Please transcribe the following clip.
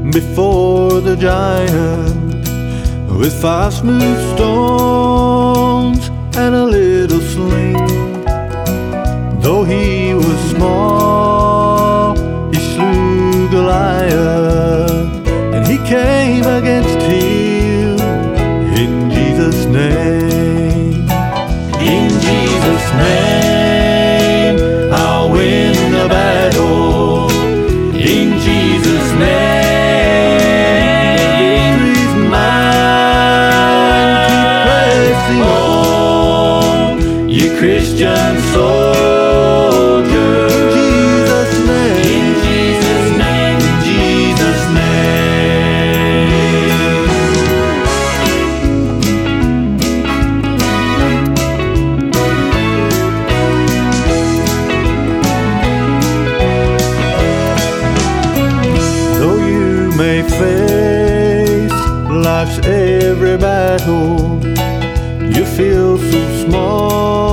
before the giant with 5 smooth stones and a little sling. Though he was small, he slew Goliath, and he came against him in Jesus' name. In Jesus' name, I'll win the battle. In Jesus' name, victory's mine. Keep pressing on, you Christian soldier. In Jesus' name, in Jesus' name, in Jesus' may face life's every battle. You feel so small,